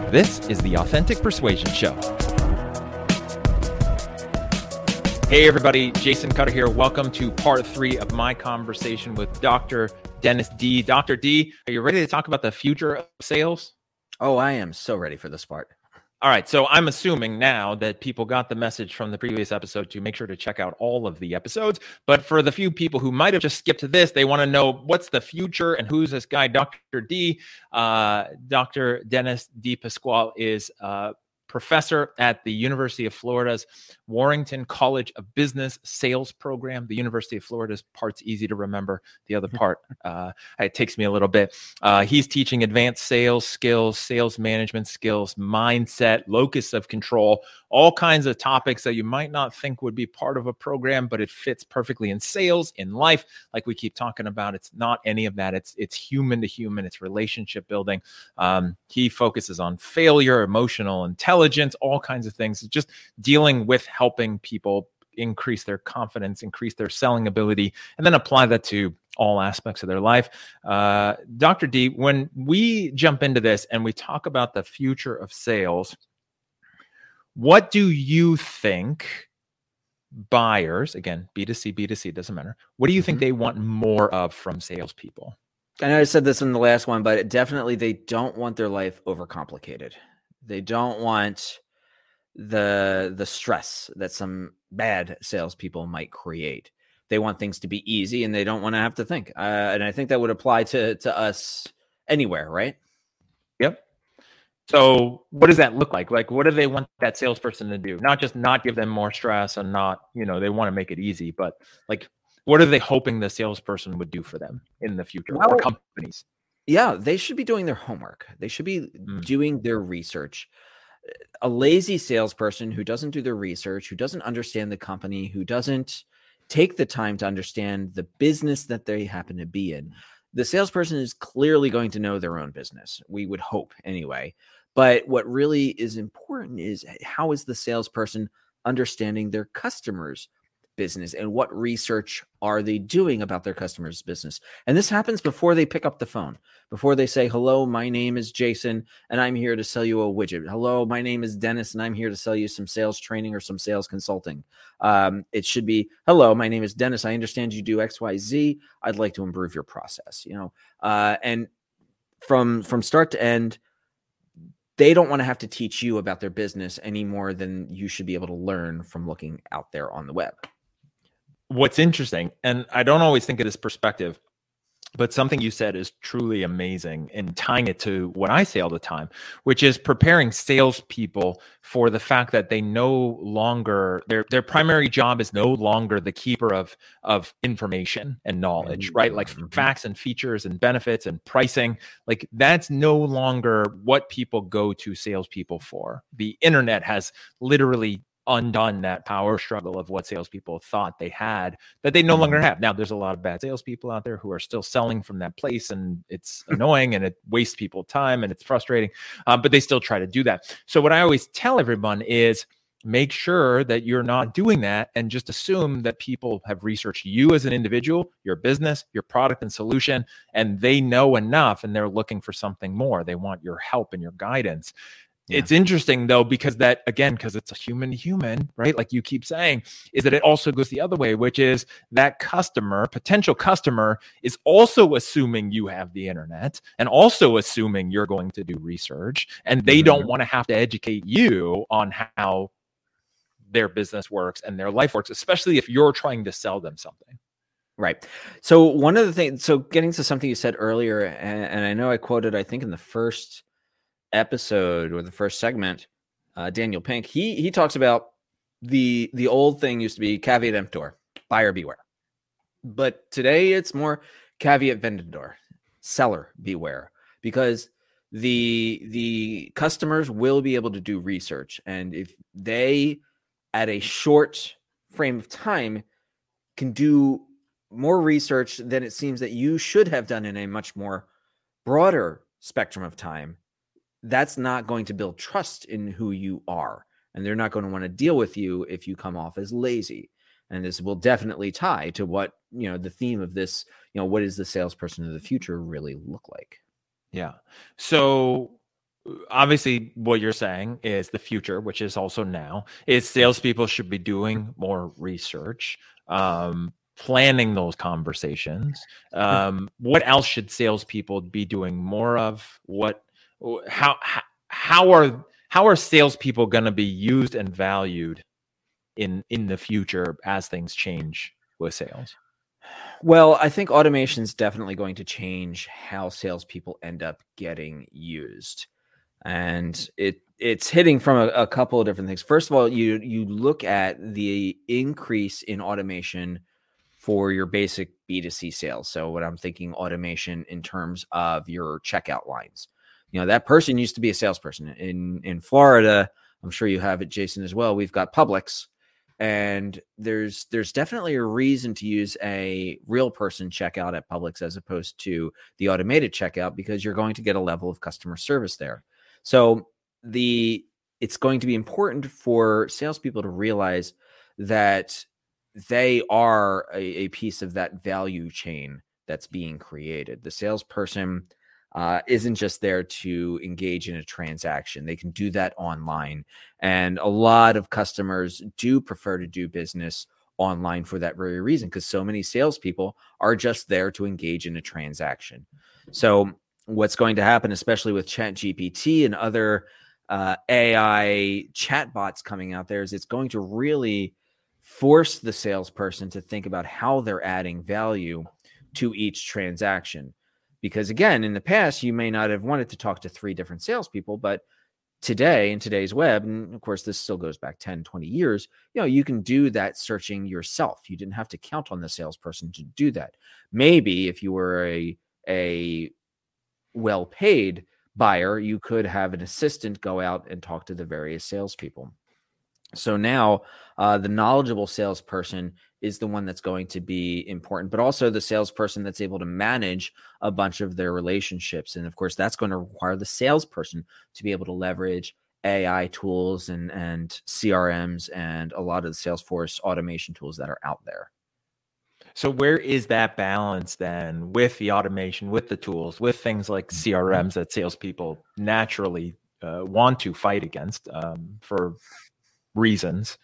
This is the Authentic Persuasion Show. Hey everybody, Jason Cutter here. Welcome to part 3 of my conversation with Dr. Dennis D. Dr. D, are you ready to talk about the future of sales? Oh, I am so ready for this part. All right, so I'm assuming now that people got the message from the previous episode to make sure to check out all of the episodes. But for the few people who might have just skipped to this, they want to know what's the future and who's this guy, Dr. D. Dr. Dennis D. Pasquale is professor at the University of Florida's Warrington College of Business Sales Program. The University of Florida's part's easy to remember. The other part, it takes me a little bit. He's teaching advanced sales skills, sales management skills, mindset, locus of control, all kinds of topics that you might not think would be part of a program, but it fits perfectly in sales, in life. Like we keep talking about, it's not any of that. It's human to human. It's relationship building. He focuses on failure, emotional intelligence, all kinds of things, just dealing with helping people increase their confidence, increase their selling ability, and then apply that to all aspects of their life. Dr. D, when we jump into this and we talk about the future of sales, what do you think buyers, again, B2C, B2C, doesn't matter, what do you think they want more of from salespeople? I know I said this in the last one, but definitely they don't want their life overcomplicated. They don't want the stress that some bad salespeople might create. They want things to be easy and they don't want to have to think. And I think that would apply to us anywhere, right? Yep. So what does that look like? Like, what do they want that salesperson to do? Not just not give them more stress and not, they want to make it easy, but like, what are they hoping the salesperson would do for them in the future, or companies? Yeah, they should be doing their homework. They should be doing their research. A lazy salesperson who doesn't do their research, who doesn't understand the company, who doesn't take the time to understand the business that they happen to be in, the salesperson is clearly going to know their own business. We would hope anyway. But what really is important is how is the salesperson understanding their customers' business and what research are they doing about their customers' business? And this happens before they pick up the phone, before they say, hello, my name is Jason and I'm here to sell you a widget. Hello, my name is Dennis and I'm here to sell you some sales training or some sales consulting. It should be, hello, my name is Dennis. I understand you do XYZ. I'd like to improve your process, and from start to end, they don't want to have to teach you about their business any more than you should be able to learn from looking out there on the web. What's interesting, and I don't always think of this perspective, but something you said is truly amazing in tying it to what I say all the time, which is preparing salespeople for the fact that they no longer, their primary job is no longer the keeper of information and knowledge, right? Like facts and features and benefits and pricing, like that's no longer what people go to salespeople for. The internet has literally undone that power struggle of what salespeople thought they had that they no longer have. Now, there's a lot of bad salespeople out there who are still selling from that place, and it's annoying and it wastes people time and it's frustrating, but they still try to do that. So what I always tell everyone is make sure that you're not doing that and just assume that people have researched you as an individual, your business, your product and solution, and they know enough and they're looking for something more. They want your help and your guidance. Yeah. It's interesting though, because that, again, because it's a human to human, right? Like you keep saying, is that it also goes the other way, which is that potential customer is also assuming you have the internet and also assuming you're going to do research, and they don't want to have to educate you on how their business works and their life works, especially if you're trying to sell them something. Right. So one of the things, so getting to something you said earlier, and I know I quoted, I think in the first episode or the first segment, Daniel Pink, he talks about the old thing used to be caveat emptor, buyer beware, but today it's more caveat vendor, seller beware, because the customers will be able to do research, and if they at a short frame of time can do more research than it seems that you should have done in a much more broader spectrum of time, that's not going to build trust in who you are. And they're not going to want to deal with you if you come off as lazy. And this will definitely tie to what, the theme of this, what does the salesperson of the future really look like? Yeah. So obviously what you're saying is the future, which is also now, is salespeople should be doing more research, planning those conversations. What else should salespeople be doing more of? How are salespeople going to be used and valued in the future as things change with sales? Well, I think automation is definitely going to change how salespeople end up getting used. And it's hitting from a couple of different things. First of all, you look at the increase in automation for your basic B2C sales. So what I'm thinking automation in terms of your checkout lines. That person used to be a salesperson. In Florida, I'm sure you have it, Jason, as well. We've got Publix. And there's definitely a reason to use a real person checkout at Publix as opposed to the automated checkout, because you're going to get a level of customer service there. So it's going to be important for salespeople to realize that they are a piece of that value chain that's being created. The salesperson isn't just there to engage in a transaction. They can do that online. And a lot of customers do prefer to do business online for that very reason, because so many salespeople are just there to engage in a transaction. So what's going to happen, especially with ChatGPT and other AI chatbots coming out there, is it's going to really force the salesperson to think about how they're adding value to each transaction. Because again, in the past, you may not have wanted to talk to 3 different salespeople, but today, in today's web, and of course, this still goes back 10, 20 years, you can do that searching yourself. You didn't have to count on the salesperson to do that. Maybe if you were a well-paid buyer, you could have an assistant go out and talk to the various salespeople. So now the knowledgeable salesperson is the one that's going to be important, but also the salesperson that's able to manage a bunch of their relationships. And of course, that's going to require the salesperson to be able to leverage AI tools and CRMs and a lot of the Salesforce automation tools that are out there. So where is that balance then with the automation, with the tools, with things like CRMs that salespeople naturally want to fight against for reasons?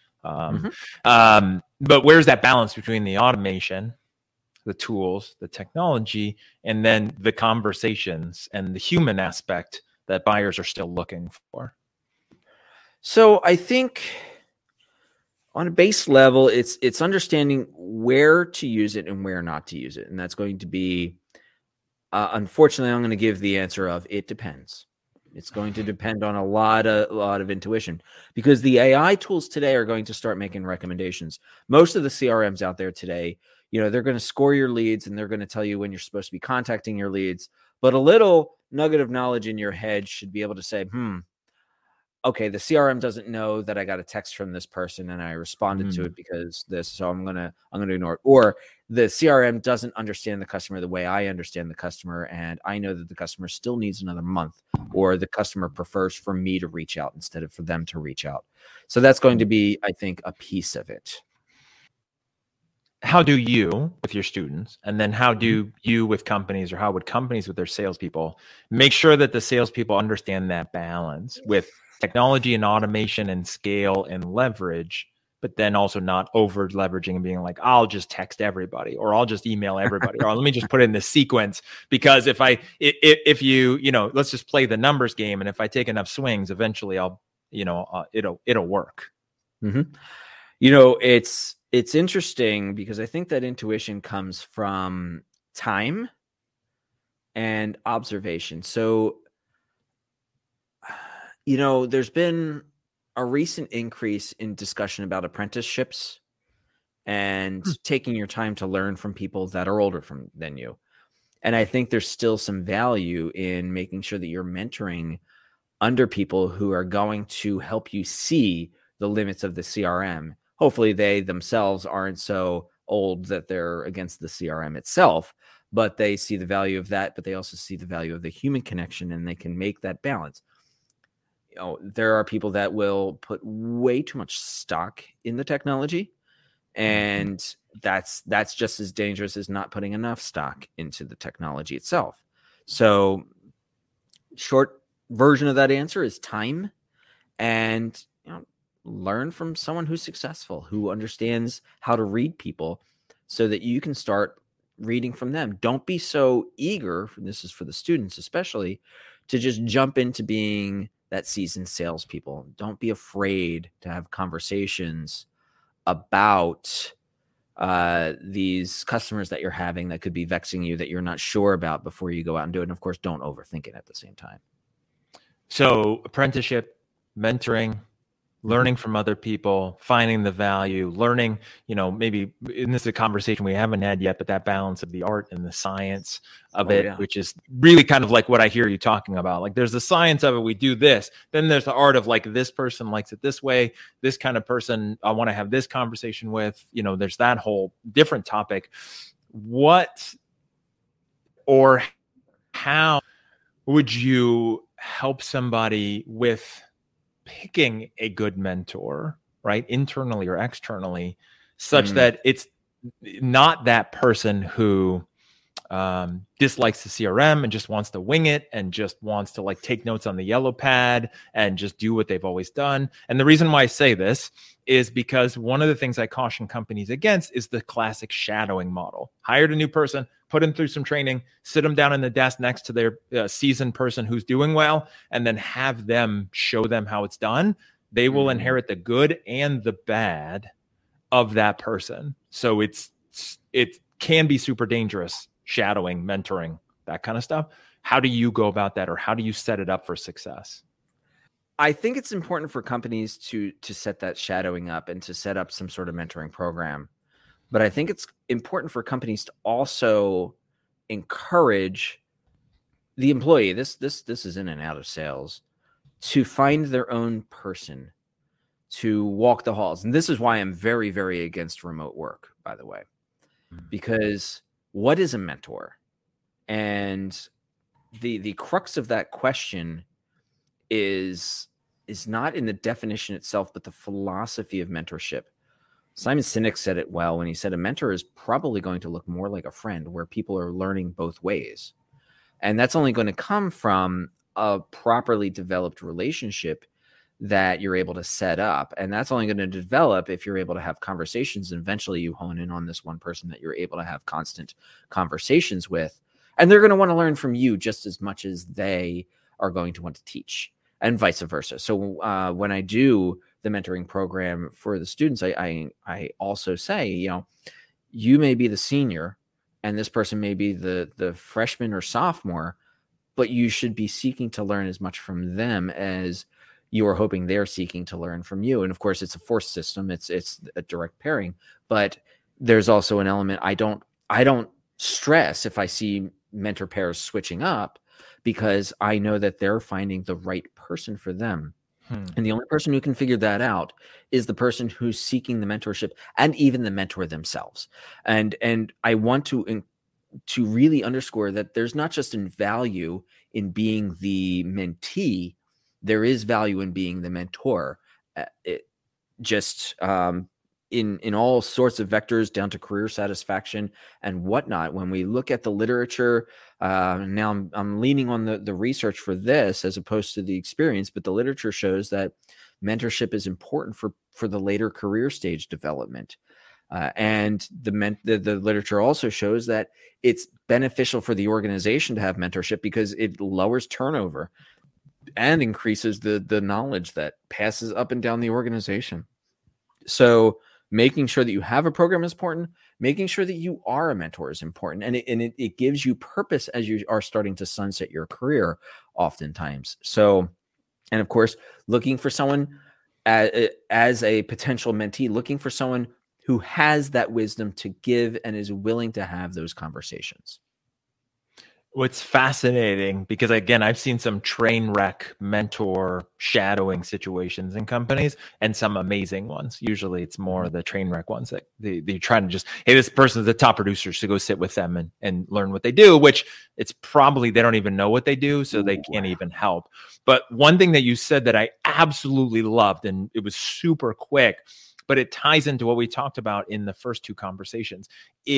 But where's that balance between the automation, the tools, the technology, and then the conversations and the human aspect that buyers are still looking for? So I think on a base level, it's understanding where to use it and where not to use it. And that's going to be, unfortunately, I'm going to give the answer of it depends. It's going to depend on a lot of intuition, because the AI tools today are going to start making recommendations. Most of the CRMs out there today, they're going to score your leads and they're going to tell you when you're supposed to be contacting your leads. But a little nugget of knowledge in your head should be able to say, okay, the CRM doesn't know that I got a text from this person and I responded to it because this, so I'm gonna ignore it. Or the CRM doesn't understand the customer the way I understand the customer, and I know that the customer still needs another month, or the customer prefers for me to reach out instead of for them to reach out. So that's going to be, I think, a piece of it. How do you with your students, and then how do you with companies, or how would companies with their salespeople make sure that the salespeople understand that balance with technology and automation and scale and leverage, but then also not over leveraging and being like, I'll just text everybody, or I'll just email everybody, or let me just put it in this sequence, because if you let's just play the numbers game, and if I take enough swings, eventually it'll work. It's interesting because I think that intuition comes from time and observation. So there's been a recent increase in discussion about apprenticeships and taking your time to learn from people that are older than you. And I think there's still some value in making sure that you're mentoring under people who are going to help you see the limits of the CRM. Hopefully they themselves aren't so old that they're against the CRM itself, but they see the value of that, but they also see the value of the human connection, and they can make that balance. There are people that will put way too much stock in the technology, and that's just as dangerous as not putting enough stock into the technology itself. So short version of that answer is time, and learn from someone who's successful, who understands how to read people, so that you can start reading from them. Don't be so eager, this is for the students especially, to just jump into being that seasoned salespeople. Don't be afraid to have conversations about these customers that you're having that could be vexing you, that you're not sure about, before you go out and do it. And of course, don't overthink it at the same time. So apprenticeship, mentoring, learning from other people, finding the value, learning, maybe, and this is a conversation we haven't had yet, but that balance of the art and the science of which is really kind of like what I hear you talking about. Like, there's the science of it. We do this. Then there's the art of, like, this person likes it this way. This kind of person I want to have this conversation with, there's that whole different topic. What or how would you help somebody with picking a good mentor, right, internally or externally, such that it's not that person who dislikes the CRM and just wants to wing it and just wants to, like, take notes on the yellow pad and just do what they've always done? And the reason why I say this is because one of the things I caution companies against is the classic shadowing model. Hired a new person, put them through some training, sit them down in the desk next to their seasoned person who's doing well, and then have them show them how it's done. They will inherit the good and the bad of that person. So it can be super dangerous, shadowing, mentoring, that kind of stuff. How do you go about that, or how do you set it up for success? I think it's important for companies to set that shadowing up and to set up some sort of mentoring program. But I think it's important for companies to also encourage the employee, this is in and out of sales, to find their own person, to walk the halls. And this is why I'm very, very against remote work, by the way, because what is a mentor? And the crux of that question is not in the definition itself, but the philosophy of mentorship. Simon Sinek said it well when he said a mentor is probably going to look more like a friend, where people are learning both ways. And that's only going to come from a properly developed relationship that you're able to set up. And that's only going to develop if you're able to have conversations, and eventually you hone in on this one person that you're able to have constant conversations with. And they're going to want to learn from you just as much as they are going to want to teach, and vice versa. So when I do the mentoring program for the students, I also say, you may be the senior and this person may be the freshman or sophomore, but you should be seeking to learn as much from them as you are hoping they're seeking to learn from you. And of course, it's a force system. It's a direct pairing, but there's also an element. I don't stress if I see mentor pairs switching up, because I know that they're finding the right person for them. And the only person who can figure that out is the person who's seeking the mentorship, and even the mentor themselves. And I want to really underscore that there's not just in value in being the mentee, there is value in being the mentor. In all sorts of vectors, down to career satisfaction and whatnot. When we look at the literature, now I'm leaning on the research for this as opposed to the experience, but the literature shows that mentorship is important for the later career stage development. And the literature also shows that it's beneficial for the organization to have mentorship, because it lowers turnover and increases the knowledge that passes up and down the organization. So making sure that you have a program is important. Making sure that you are a mentor is important. And it gives you purpose as you are starting to sunset your career oftentimes. So, and of course, looking for someone as a potential mentee, looking for someone who has that wisdom to give and is willing to have those conversations. What's fascinating, because again, I've seen some train wreck mentor shadowing situations in companies, and some amazing ones. Usually it's more the train wreck ones that they try to just, hey, this person's the top producer, so go sit with them and learn what they do, which it's probably, they don't even know what they do, so they can't even help. But one thing that you said that I absolutely loved, and it was super quick, but it ties into what we talked about in the first two conversations, is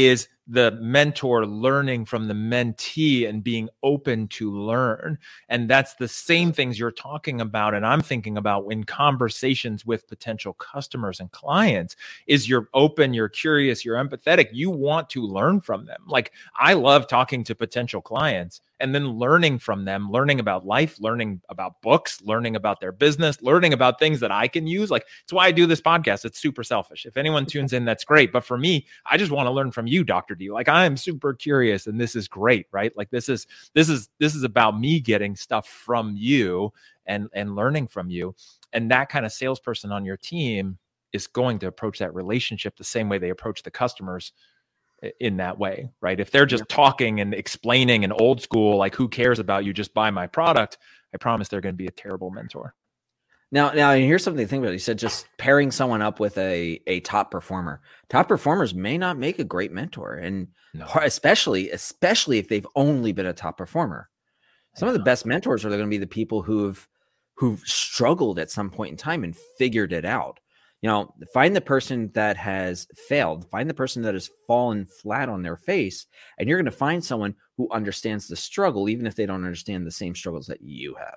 the mentor learning from the mentee and being open to learn. And that's the same things you're talking about. And I'm thinking about in conversations with potential customers and clients is you're open, you're curious, you're empathetic. You want to learn from them. Like I love talking to potential clients and then learning from them, learning about life, learning about books, learning about their business, learning about things that I can use. Like it's why I do this podcast. It's super selfish. If anyone tunes in, that's great. But for me, I just want to learn from you, Dr. D. Like I am super curious and this is great, right? Like this is about me getting stuff from you and learning from you. And that kind of salesperson on your team is going to approach that relationship the same way they approach the customers in that way, right? If they're just talking and explaining and old school, like who cares about you, just buy my product, I promise they're going to be a terrible mentor. Now, here's something to think about. You said just pairing someone up with a top performer. Top performers may not make a great mentor, and especially if they've only been a top performer. Some of the best mentors are going to be the people who've struggled at some point in time and figured it out. You know, find the person that has failed, find the person that has fallen flat on their face, and you're going to find someone who understands the struggle, even if they don't understand the same struggles that you have.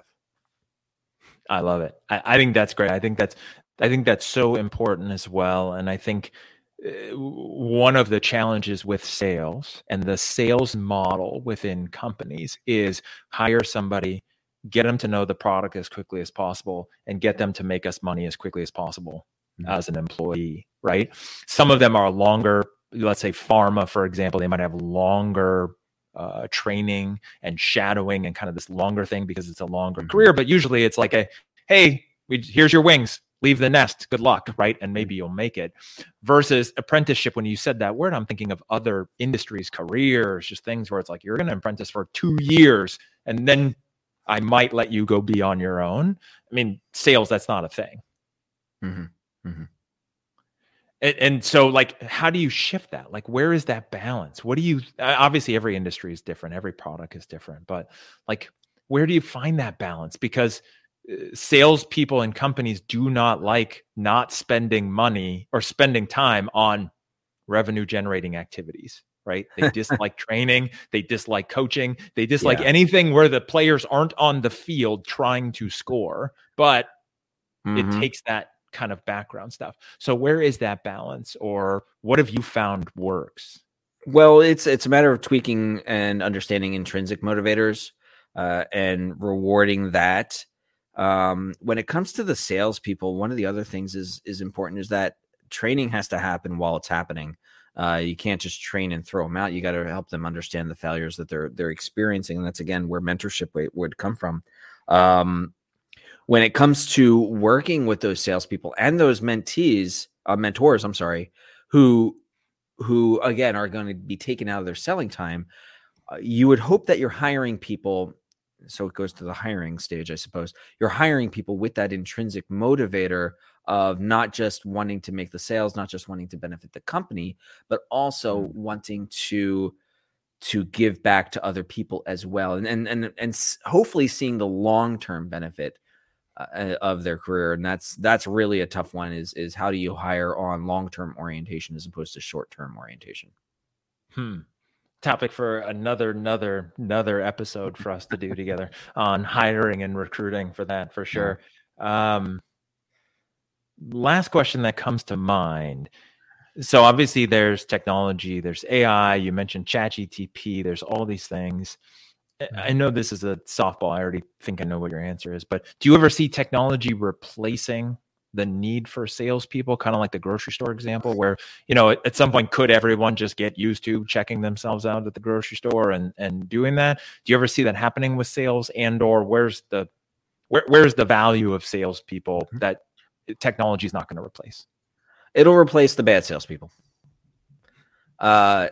I love it. I think that's great. I think that's so important as well. And I think one of the challenges with sales and the sales model within companies is hire somebody, get them to know the product as quickly as possible, and get them to make us money as quickly as possible as an employee, right? Some of them are longer, let's say pharma, for example, they might have longer training and shadowing and kind of this longer thing because it's a longer career. But usually it's like hey, here's your wings, leave the nest, good luck, right? And maybe you'll make it. Versus apprenticeship, when you said that word, I'm thinking of other industries, careers, just things where it's like, you're going to apprentice for 2 years and then I might let you go be on your own. I mean, sales, that's not a thing. Mm-hmm. Mm-hmm. And so like, how do you shift that? Like, where is that balance? What do you, obviously every industry is different. Every product is different, but like, where do you find that balance? Because salespeople and companies do not like not spending money or spending time on revenue generating activities, right? They dislike training. They dislike coaching. They dislike anything where the players aren't on the field trying to score, but it takes that kind of background stuff. So where is that balance, or what have you found works? Well, it's a matter of tweaking and understanding intrinsic motivators and rewarding that. When it comes to the salespeople, one of the other things is important is that training has to happen while it's happening. You can't just train and throw them out. You got to help them understand the failures that they're experiencing, and that's again where mentorship would come from. When it comes to working with those salespeople and those mentors, who again are going to be taken out of their selling time, you would hope that you're hiring people. So it goes to the hiring stage, I suppose. You're hiring people with that intrinsic motivator of not just wanting to make the sales, not just wanting to benefit the company, but also wanting to give back to other people as well, and hopefully seeing the long-term benefit of their career. And that's really a tough one is how do you hire on long-term orientation as opposed to short-term orientation? Topic for another episode for us to do together on hiring and recruiting for that, for sure. Last question that comes to mind. So obviously there's technology, there's AI, you mentioned ChatGPT, there's all these things. I know this is a softball. I already think I know what your answer is, but do you ever see technology replacing the need for salespeople, kind of like the grocery store example, where, at some point, could everyone just get used to checking themselves out at the grocery store and doing that? Do you ever see that happening with sales, and or where's the value of salespeople that technology is not going to replace? It'll replace the bad salespeople. And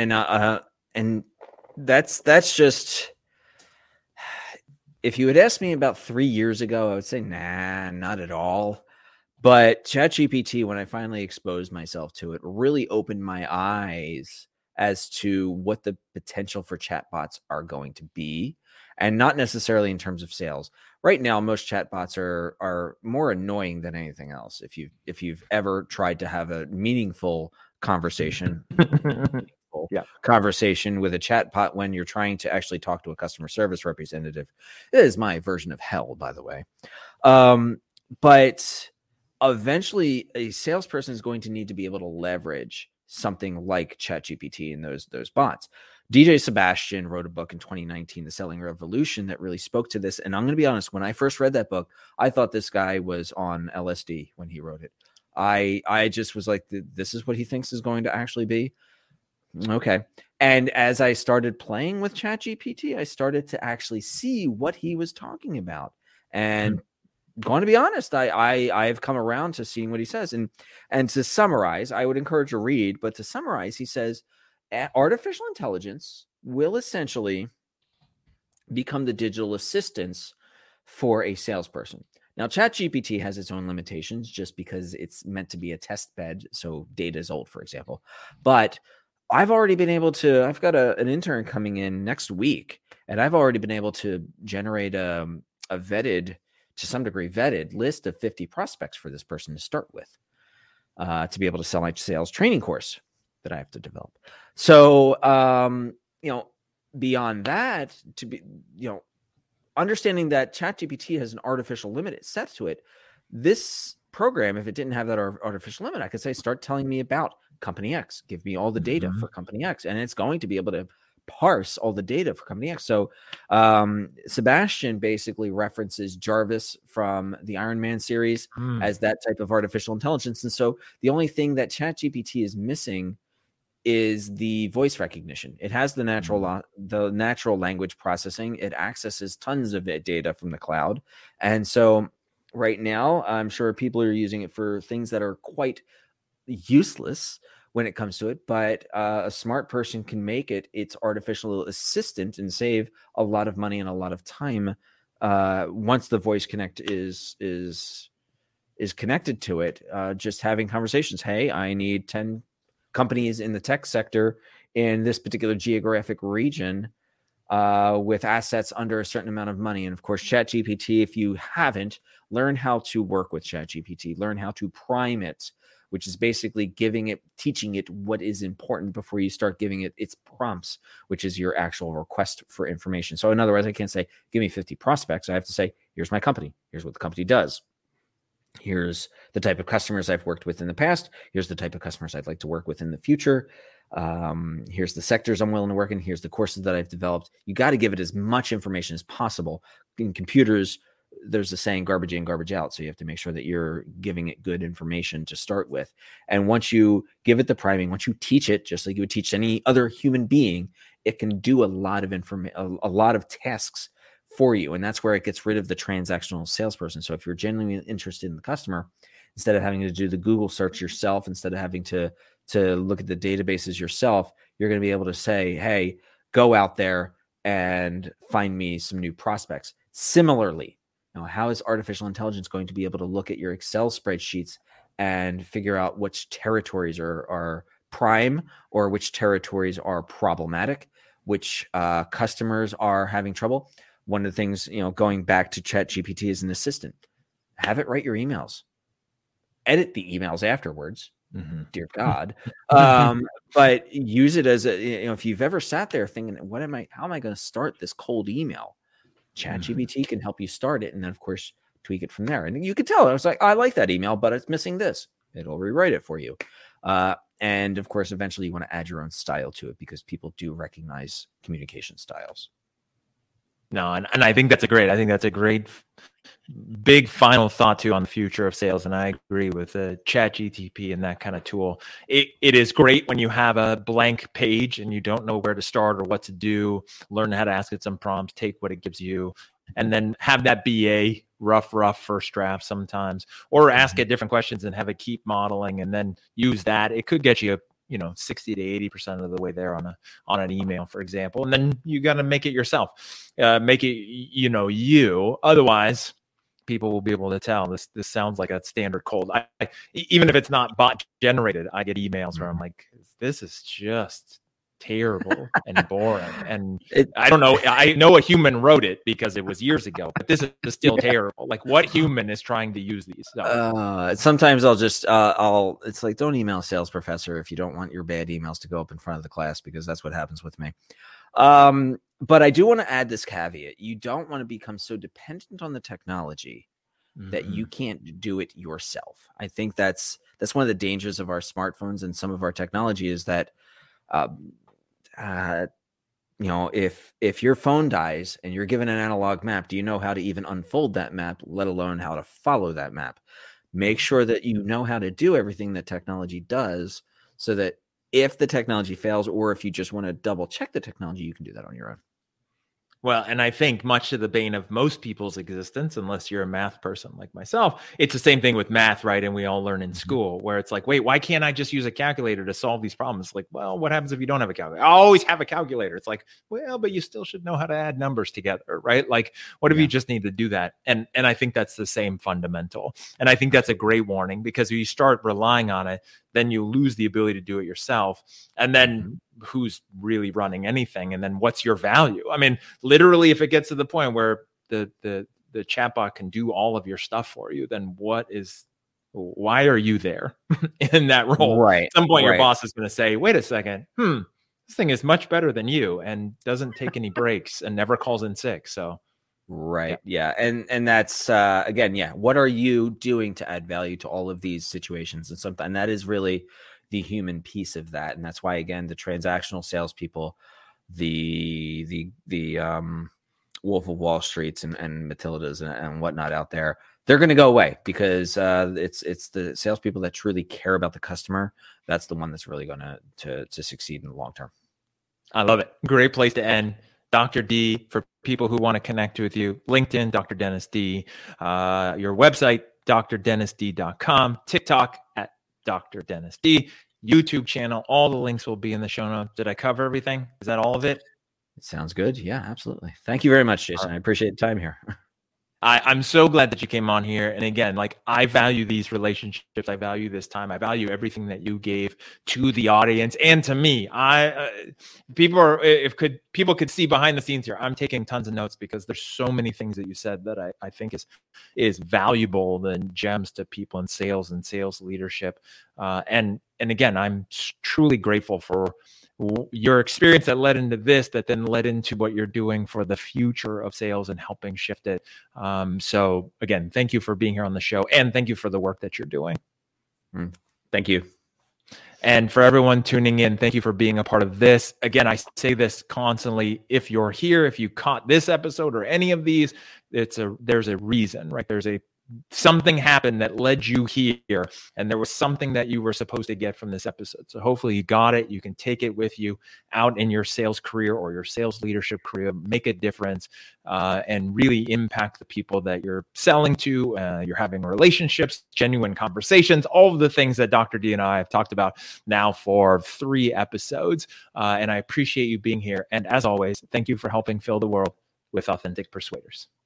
that's just, if you had asked me about 3 years ago, I would say, nah, not at all. But ChatGPT, when I finally exposed myself to it, really opened my eyes as to what the potential for chatbots are going to be, and not necessarily in terms of sales. Right now, most chatbots are more annoying than anything else. If you've ever tried to have a meaningful conversation meaningful conversation with a chatbot when you're trying to actually talk to a customer service representative. It is my version of hell, by the way. But eventually a salesperson is going to need to be able to leverage something like ChatGPT and those bots. DJ Sebastian wrote a book in 2019, The Selling Revolution, that really spoke to this. And I'm going to be honest, when I first read that book, I thought this guy was on LSD when he wrote it. I just was like, this is what he thinks is going to actually be. Okay. And as I started playing with ChatGPT, I started to actually see what he was talking about. And going to be honest, I've come around to seeing what he says. And to summarize, I would encourage a read, but to summarize, he says, artificial intelligence will essentially become the digital assistants for a salesperson. Now, ChatGPT has its own limitations just because it's meant to be a test bed. So data is old, for example. But I've already been able to, I've got an intern coming in next week, and I've already been able to generate a vetted, to some degree vetted list of 50 prospects for this person to start with, to be able to sell my sales training course that I have to develop. So, beyond that, to be, understanding that ChatGPT has an artificial limit set to it, this program, if it didn't have that artificial limit, I could say, start telling me about company X, give me all the data for company X, and it's going to be able to parse all the data for company X. So Sebastian basically references Jarvis from the Iron Man series as that type of artificial intelligence. And so the only thing that ChatGPT is missing is the voice recognition. It has the natural language processing. It accesses tons of data from the cloud. And so right now, I'm sure people are using it for things that are quite useless when it comes to it, but a smart person can make it its artificial assistant and save a lot of money and a lot of time once the voice connect is connected to it. Just having conversations. Hey, I need 10 companies in the tech sector in this particular geographic region with assets under a certain amount of money. And of course, ChatGPT, if you haven't, learn how to work with ChatGPT, learn how to prime it, which is basically teaching it what is important before you start giving it its prompts, which is your actual request for information. So in other words, I can't say, give me 50 prospects. I have to say, here's my company. Here's what the company does. Here's the type of customers I've worked with in the past. Here's the type of customers I'd like to work with in the future. Here's the sectors I'm willing to work in. Here's the courses that I've developed. You got to give it as much information as possible. In computers, there's a saying, garbage in, garbage out. So you have to make sure that you're giving it good information to start with. And once you give it the priming, once you teach it, just like you would teach any other human being, it can do a lot of a lot of tasks for you. And that's where it gets rid of the transactional salesperson. So if you're genuinely interested in the customer, instead of having to do the Google search yourself, instead of having to look at the databases yourself, you're going to be able to say, hey, go out there and find me some new prospects. Similarly, now, how is artificial intelligence going to be able to look at your Excel spreadsheets and figure out which territories are prime or which territories are problematic, which customers are having trouble? One of the things, going back to ChatGPT as an assistant, have it write your emails, edit the emails afterwards. Dear God. But use it as if you've ever sat there thinking, how am I going to start this cold email? ChatGPT can help you start it, and then of course tweak it from there. And you could tell, I was like, I like that email, but it's missing this. It'll rewrite it for you. And of course, eventually you want to add your own style to it because people do recognize communication styles. No, and I think that's a great big final thought too on the future of sales. And I agree with ChatGPT and that kind of tool. It is great when you have a blank page and you don't know where to start or what to do. Learn how to ask it some prompts, take what it gives you, and then have that BA rough first draft sometimes, or ask it different questions and have it keep modeling and then use that. It could get you 60 to 80% of the way there on an email, for example. And then you got to make it yourself, make it, you, otherwise people will be able to tell this sounds like a standard cold. Even if it's not bot generated, I get emails where I'm like, this is just terrible and boring. And It, I don't know. I know a human wrote it because it was years ago, but this is still terrible. Like, what human is trying to use these? So. Sometimes it's like, don't email a sales professor if you don't want your bad emails to go up in front of the class, because that's what happens with me. But I do want to add this caveat. You don't want to become so dependent on the technology that you can't do it yourself. I think that's one of the dangers of our smartphones and some of our technology is that, if your phone dies and you're given an analog map, do you know how to even unfold that map, let alone how to follow that map? Make sure that you know how to do everything that technology does, so that if the technology fails, or if you just want to double check the technology, you can do that on your own. Well, and I think much to the bane of most people's existence, unless you're a math person like myself, it's the same thing with math, right? And we all learn in school where it's like, wait, why can't I just use a calculator to solve these problems? Like, well, what happens if you don't have a calculator? I always have a calculator. It's like, well, but you still should know how to add numbers together, right? Like, what if you just need to do that? And I think that's the same fundamental. And I think that's a great warning, because if you start relying on it, then you lose the ability to do it yourself. And then who's really running anything? And then what's your value? I mean, literally, if it gets to the point where the chatbot can do all of your stuff for you, then why are you there in that role? Right. At some point, your boss is going to say, wait a second, this thing is much better than you and doesn't take any breaks and never calls in sick. So. Right. Yeah. And that's, again, what are you doing to add value to all of these situations? And that is really the human piece of that. And that's why, again, the transactional salespeople, the Wolf of Wall Streets and Matildas and whatnot out there, they're going to go away, because it's the salespeople that truly care about the customer. That's the one that's really going to succeed in the long term. I love it. Great place to end. Dr. D, for people who want to connect with you, LinkedIn, Dr. Dennis D, your website, drdennisd.com, TikTok at Dr. Dennis D, YouTube channel. All the links will be in the show notes. Did I cover everything? Is that all of it? It sounds good. Yeah, absolutely. Thank you very much, Jason. I appreciate the time here. I'm so glad that you came on here. And again, like, I value these relationships. I value this time. I value everything that you gave to the audience and to me. People could see behind the scenes here, I'm taking tons of notes, because there's so many things that you said that I think is valuable and gems to people in sales and sales leadership. And again, I'm truly grateful for your experience that led into this, that then led into what you're doing for the future of sales and helping shift it. So again, thank you for being here on the show, and thank you for the work that you're doing. Thank you. And for everyone tuning in, thank you for being a part of this. Again, I say this constantly. If you're here, if you caught this episode or any of these, there's a reason, right? Something happened that led you here, and there was something that you were supposed to get from this episode. So hopefully you got it. You can take it with you out in your sales career or your sales leadership career, make a difference, and really impact the people that you're selling to. You're having relationships, genuine conversations, all of the things that Dr. D and I have talked about now for 3 episodes. And I appreciate you being here. And as always, thank you for helping fill the world with authentic persuaders.